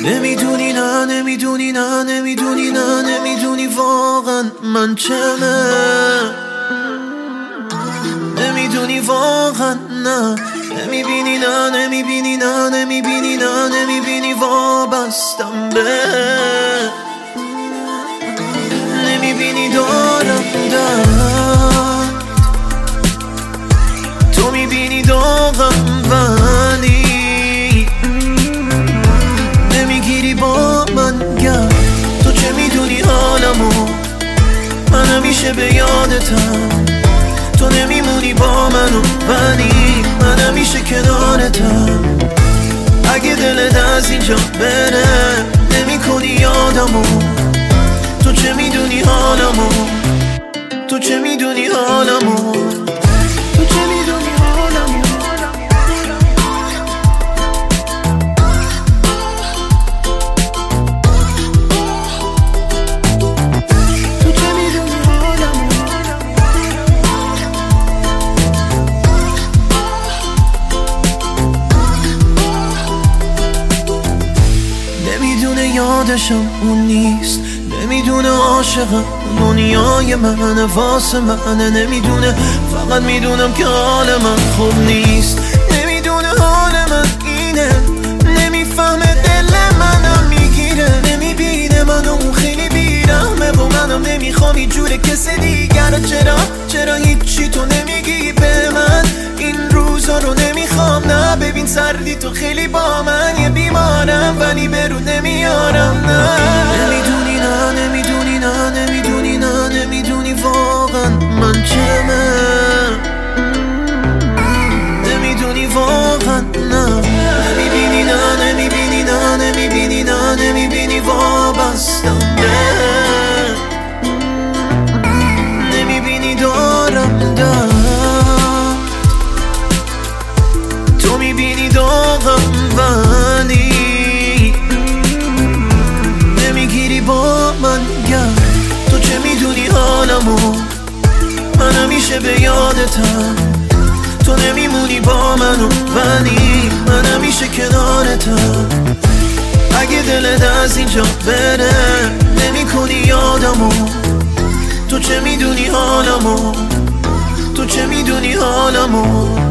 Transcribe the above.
نمیدونی نه نمیدونی نه نمیدونی نه نمیدونی واقعا من چمه نمیدونی واقعا نه نمیبینی نه نمیبینی نه نمیبینی نه نمیبینی وابستم به نمیبینی دارم درد تو میبینی داغم ولی نمیگیری با من گرد تو چه میدونی حالمو من همیشه به یادتم تو نمیمونی با منو ولی من همیشه کنارتم اگه دلت از اینجا بره نمی کنی یادمو تو چه میدونی حالمو تو چه میدونی حالمو تو چه میدونی حالمو یادشم اون نیست نمیدونه عاشقم دنیای منه واسه منه نمیدونه فقط میدونم که حال من خوب نیست نمیدونه حال من اینه نمیفهمه دل منم میگیره نمیبینه منو اون خیلی بیرحمه و منم نمیخوام این جور کسی دیگر چرا هیچی تو نمیگی به من این روزا رو نمیخوام نه ببین سردی تو خیلی با من یه بیمارم ولی برو نمیارم نه نمیدونی نه نمیدونی نه نمیدونی نه نمیدونی واقعا من چمه نمیدونی واقعا نه نمیبینی نه نمیبینی نه نمیبینی نه نمیبینی وابستم به نمیبینی دارم درد تو میبینی داغم ولی نمیگیری با من گرد تو چه میدونی حالمو من همیشه به یادتم تو نمیمونی با منو ولی من همیشه کنارتم اگه دلت از اینجا بره نمی کنی یادمو تو چه میدونی حالمو تو چه میدونی حالمو